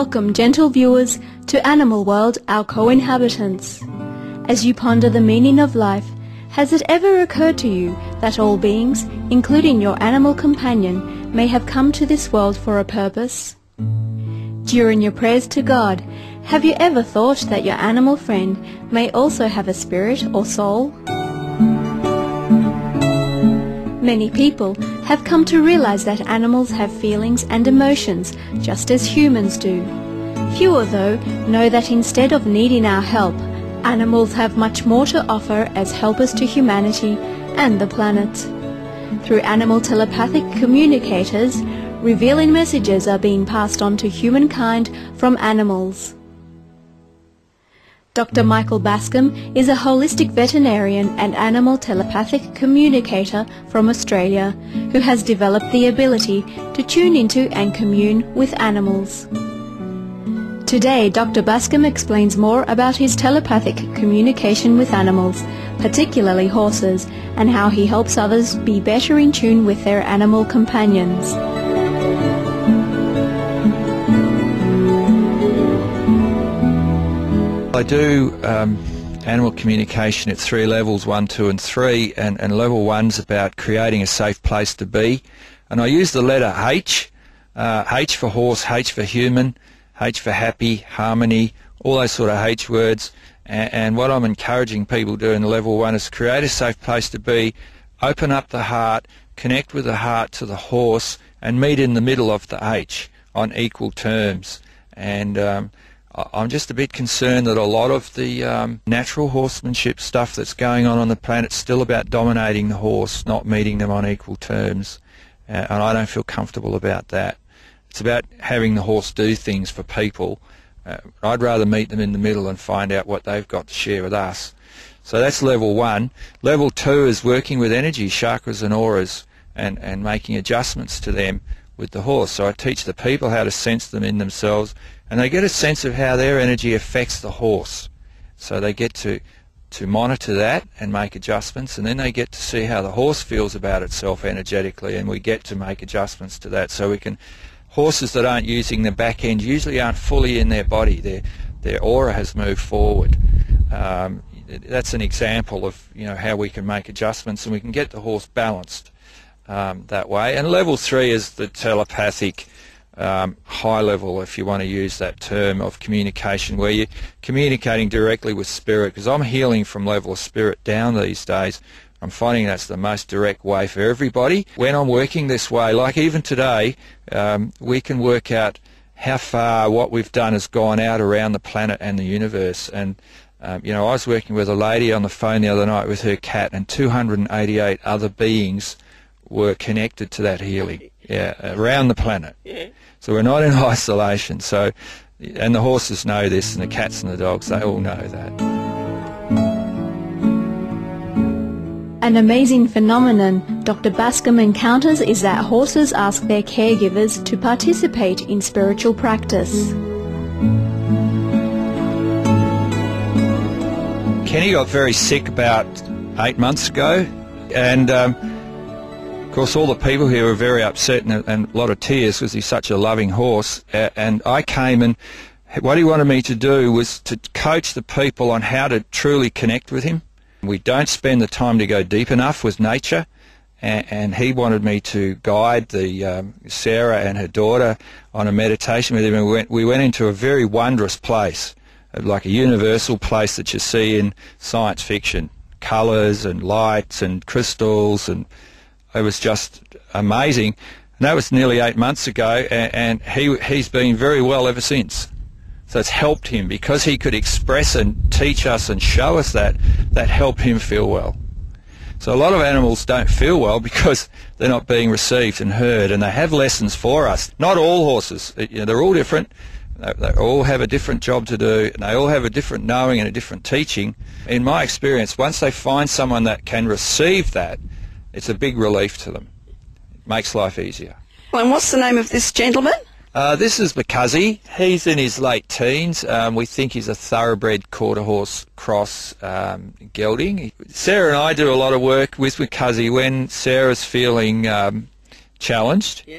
welcome, gentle viewers, to Animal World, our co-inhabitants. As you ponder the meaning of life, has it ever occurred to you that all beings, including your animal companion, may have come to this world for a purpose? During your prayers to God, have you ever thought that your animal friend may also have a spirit or soul? Many people have come to realize that animals have feelings and emotions just as humans do. Fewer, though, know that instead of needing our help, animals have much more to offer as helpers to humanity and the planet. Through animal telepathic communicators, revealing messages are being passed on to humankind from animals. Dr. Michael Bascom is a holistic veterinarian and animal telepathic communicator from Australia who has developed the ability to tune into and commune with animals. Today, Dr. Bascom explains more about his telepathic communication with animals, particularly horses, and how he helps others be better in tune with their animal companions. I do animal communication at 3 levels, 1, 2 and 3, and level 1's about creating a safe place to be. And I use the letter H, H for horse, H for human, H for happy, harmony, all those sort of H words. And what I'm encouraging people to do in level 1 is create a safe place to be, open up the heart, connect with the heart to the horse, and meet in the middle of the H on equal terms. And I'm just a bit concerned that a lot of the natural horsemanship stuff that's going on the planet is still about dominating the horse, not meeting them on equal terms. And I don't feel comfortable about that. It's about having the horse do things for people. I'd rather meet them in the middle and find out what they've got to share with us. So that's level 1. Level 2 is working with energy, chakras and auras, and making adjustments to them with the horse. So I teach the people how to sense them in themselves, and they get a sense of how their energy affects the horse. So they get to monitor that and make adjustments, and then they get to see how the horse feels about itself energetically, and we get to make adjustments to that. So we can, horses that aren't using the back end usually aren't fully in their body. Their aura has moved forward. That's an example of how we can make adjustments, and we can get the horse balanced that way. And level 3 is the telepathic high level, if you want to use that term, of communication, where you're communicating directly with spirit, because I'm healing from level of spirit down these days. I'm finding that's the most direct way for everybody. When I'm working this way, like even today, we can work out how far what we've done has gone out around the planet and the universe. And I was working with a lady on the phone the other night with her cat, and 288 other beings were connected to that healing, around the planet. Yeah. So we're not in isolation. So, and the horses know this, and the cats and the dogs, they all know that. An amazing phenomenon Dr. Bascom encounters is that horses ask their caregivers to participate in spiritual practice. Kenny got very sick about 8 months ago, and of course all the people here were very upset and a lot of tears because he's such a loving horse. And I came, and what he wanted me to do was to coach the people on how to truly connect with him. We don't spend the time to go deep enough with nature, and he wanted me to guide Sarah and her daughter on a meditation with him. And we went into a very wondrous place, like a universal place that you see in science fiction, colours and lights and crystals, and it was just amazing. And that was nearly 8 months ago, and he's been very well ever since. So it's helped him, because he could express and teach us and show us that helped him feel well. So a lot of animals don't feel well because they're not being received and heard, and they have lessons for us. Not all horses, they're all different. They all have a different job to do, and they all have a different knowing and a different teaching. In my experience, once they find someone that can receive that, it's a big relief to them. It makes life easier. Well, and what's the name of this gentleman? This is Makuzzy. He's in his late teens. We think he's a thoroughbred quarter horse cross gelding. Sarah and I do a lot of work with Makuzzy when Sarah's feeling challenged. Yes.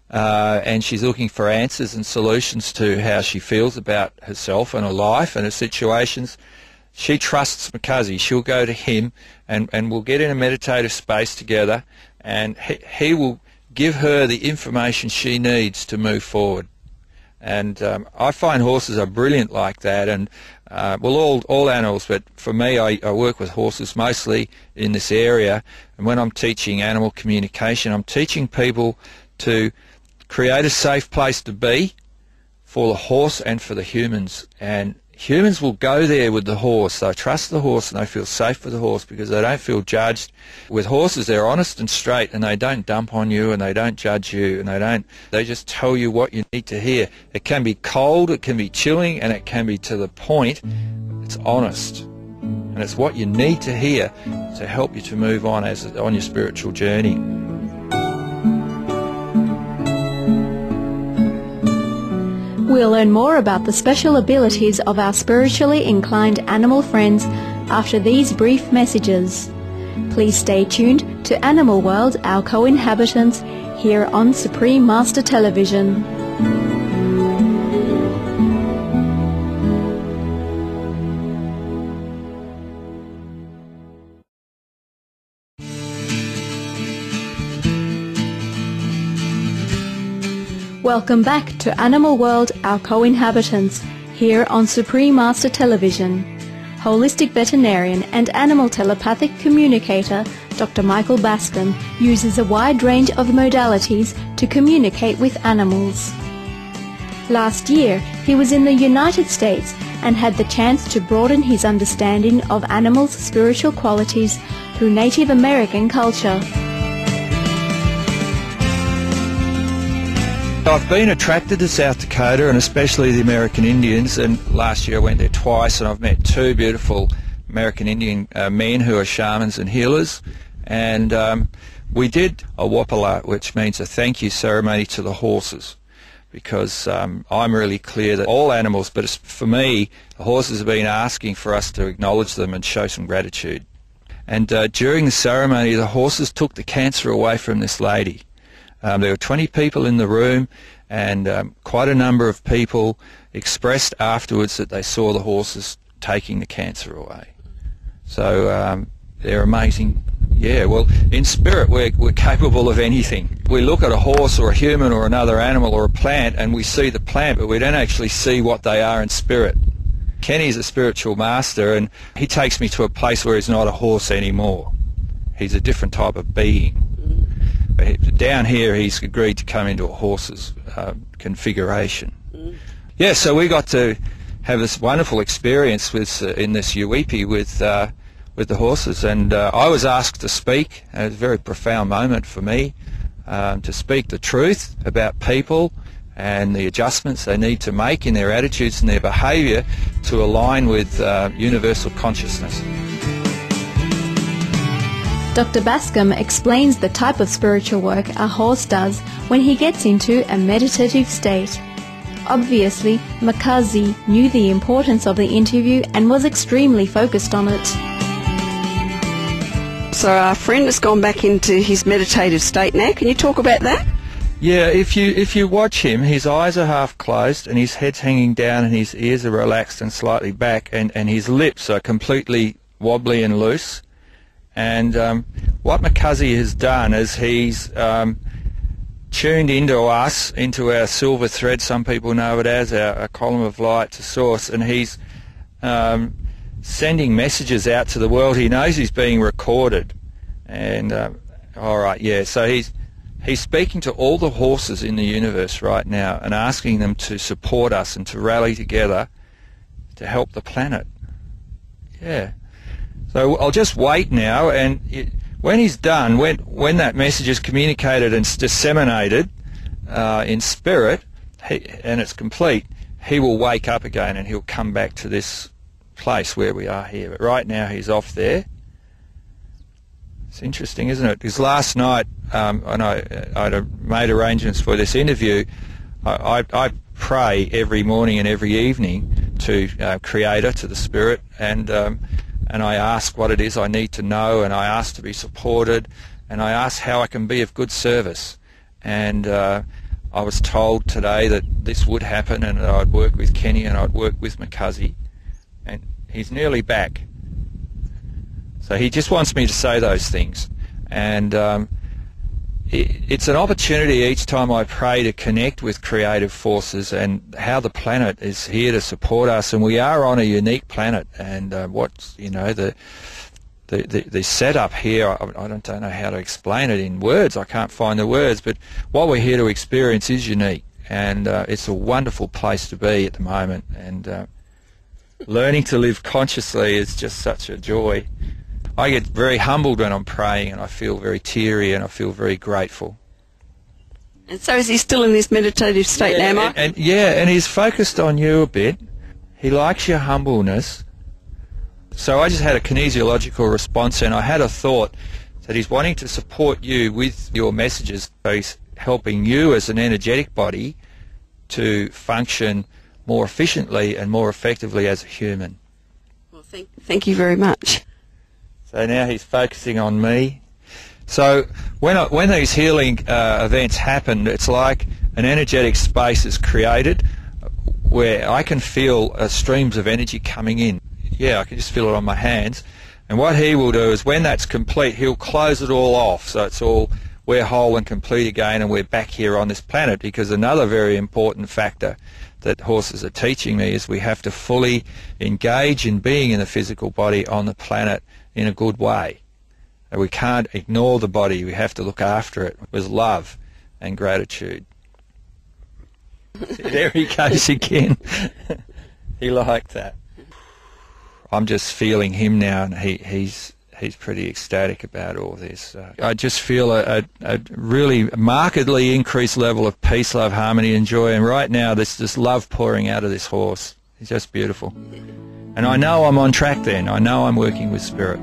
and she's looking for answers and solutions to how she feels about herself and her life and her situations, she trusts Makazi. She'll go to him and we'll get in a meditative space together, and he will give her the information she needs to move forward. And I find horses are brilliant like that, and all animals, but for me I work with horses mostly in this area, and when I'm teaching animal communication, I'm teaching people to create a safe place to be for the horse and for the humans. And humans will go there with the horse. They trust the horse and they feel safe with the horse because they don't feel judged. With horses, they're honest and straight, and they don't dump on you and they don't judge you, and they just tell you what you need to hear. It can be cold, it can be chilling, and it can be to the point. It's honest, and it's what you need to hear to help you to move on on your spiritual journey. We'll learn more about the special abilities of our spiritually inclined animal friends after these brief messages. Please stay tuned to Animal World, Our Co-Inhabitants, here on Supreme Master Television. Welcome back to Animal World, Our Co-Inhabitants, here on Supreme Master Television. Holistic veterinarian and animal telepathic communicator Dr. Michael Bascom uses a wide range of modalities to communicate with animals. Last year, he was in the United States and had the chance to broaden his understanding of animals' spiritual qualities through Native American culture. I've been attracted to South Dakota, and especially the American Indians, and last year I went there twice, and I've met two beautiful American Indian men who are shamans and healers, and we did a wapala, which means a thank you ceremony to the horses, because I'm really clear that all animals, but for me, the horses have been asking for us to acknowledge them and show some gratitude. And during the ceremony, the horses took the cancer away from this lady. There were 20 people in the room, and quite a number of people expressed afterwards that they saw the horses taking the cancer away. So they're amazing. Yeah, well, in spirit we're capable of anything. We look at a horse or a human or another animal or a plant and we see the plant, but we don't actually see what they are in spirit. Kenny's a spiritual master, and he takes me to a place where he's not a horse anymore. He's a different type of being. Down here he's agreed to come into a horse's configuration. Yeah, so we got to have this wonderful experience in this Uipi with the horses, and I was asked to speak. It was a very profound moment for me, to speak the truth about people and the adjustments they need to make in their attitudes and their behaviour to align with universal consciousness. Dr. Bascom explains the type of spiritual work a horse does when he gets into a meditative state. Obviously, Makazi knew the importance of the interview and was extremely focused on it. So our friend has gone back into his meditative state now. Can you talk about that? Yeah, if you watch him, his eyes are half closed and his head's hanging down and his ears are relaxed and slightly back, and his lips are completely wobbly and loose. And what Makazi has done is he's tuned into us, into our silver thread, some people know it as, our column of light to source, and he's sending messages out to the world. He knows he's being recorded. And, all right, yeah, so he's speaking to all the horses in the universe right now and asking them to support us and to rally together to help the planet. Yeah. So I'll just wait now, and when he's done, when that message is communicated and disseminated in spirit, and it's complete, he will wake up again and he'll come back to this place where we are here. But right now he's off there. It's interesting, isn't it? Because last night, when I'd made arrangements for this interview, I pray every morning and every evening to Creator, to the Spirit, and I ask what it is I need to know, and I ask to be supported, and I ask how I can be of good service. And I was told today that this would happen and that I'd work with Kenny and I'd work with McCuzzy, and he's nearly back. So he just wants me to say those things, and it's an opportunity each time I pray to connect with creative forces and how the planet is here to support us, and we are on a unique planet, and the setup here, I don't know how to explain it in words. I can't find the words, but what we're here to experience is unique, and it's a wonderful place to be at the moment, and learning to live consciously is just such a joy. I get very humbled when I'm praying, and I feel very teary, and I feel very grateful. And so is he still in this meditative state now, Mike? And he's focused on you a bit. He likes your humbleness. So I just had a kinesiological response, and I had a thought that he's wanting to support you with your messages. So he's helping you as an energetic body to function more efficiently and more effectively as a human. Well, thank you very much. So now he's focusing on me. So when these healing events happen, it's like an energetic space is created where I can feel streams of energy coming in. Yeah, I can just feel it on my hands. And what he will do is when that's complete, he'll close it all off. So we're whole and complete again, and we're back here on this planet, because another very important factor that horses are teaching me is we have to fully engage in being in the physical body on the planet in a good way. And we can't ignore the body. We have to look after it with love and gratitude. There he goes again. He liked that. I'm just feeling him now, and he's pretty ecstatic about all this. I just feel a really markedly increased level of peace, love, harmony and joy, and right now there's this love pouring out of this horse. He's just beautiful. And I know I'm on track then. I know I'm working with spirit.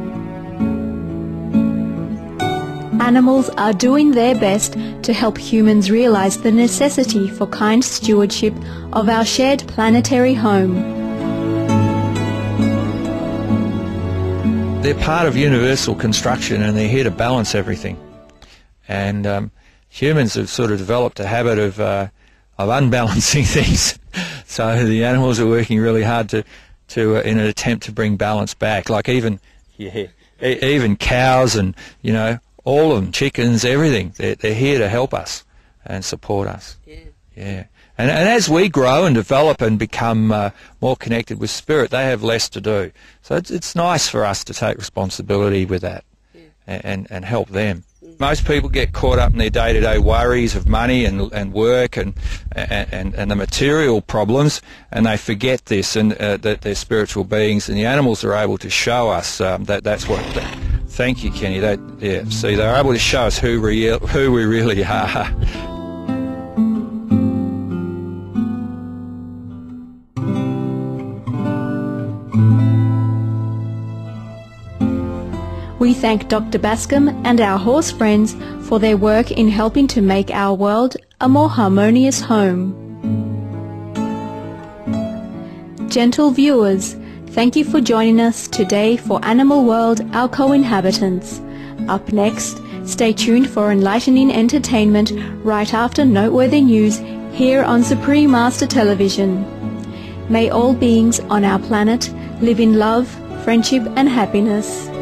Animals are doing their best to help humans realise the necessity for kind stewardship of our shared planetary home. They're part of universal construction, and they're here to balance everything. And humans have sort of developed a habit of unbalancing things. So the animals are working really hard to in an attempt to bring balance back. Like even cows and all of them, chickens, everything. They're here to help us and support us. Yeah. And as we grow and develop and become more connected with spirit, they have less to do. So it's nice for us to take responsibility with that and help them. Most people get caught up in their day-to-day worries of money and work and the material problems, and they forget this, and that they're spiritual beings, and the animals are able to show us that's what. Thank you, Kenny. See, they're able to show us who we really are. We thank Dr. Bascom and our horse friends for their work in helping to make our world a more harmonious home. Gentle viewers, thank you for joining us today for Animal World, Our Co-Inhabitants. Up next, stay tuned for enlightening entertainment right after noteworthy news here on Supreme Master Television. May all beings on our planet live in love, friendship and happiness.